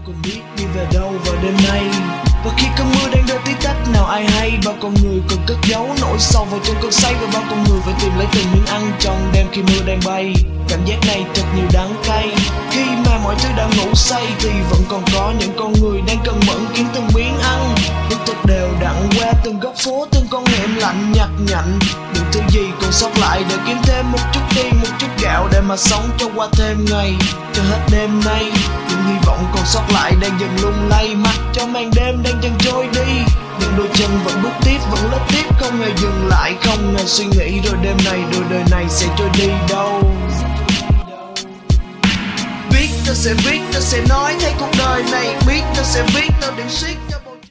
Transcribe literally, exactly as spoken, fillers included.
cùng biết đi về đâu vào đêm nay. Và khi cơn mưa đang rơi tí tách nào ai hay, bao con người còn cất giấu nỗi sầu vào trong cơn say, và bao con người phải tìm lấy từng miếng ăn trong đêm khi mưa đang bay. Cảm giác này thật nhiều đắng cay, khi mà mọi thứ đã ngủ say thì vẫn còn có những con người đang cần mẫn kiếm từng miếng ăn. Bước thật đều đặn qua từng góc phố, từng con hẻm lạnh nhặt nhạnh những thứ gì còn sót lại để kiếm thêm một chút tiền, một chút gạo để mà sống cho qua thêm ngày, cho hết đêm nay. Những hy vọng còn sót lại đang dần lung lay, mặc cho màn đêm đang dần trôi đi. Những đôi chân vẫn bước tiếp, vẫn lết tiếp, không hề dừng lại, không hề suy nghĩ rồi đêm này, rồi đời này sẽ trôi đi đâu. Biết ta sẽ viết, ta sẽ nói thấy cuộc đời này, biết ta sẽ viết ta điểm suýt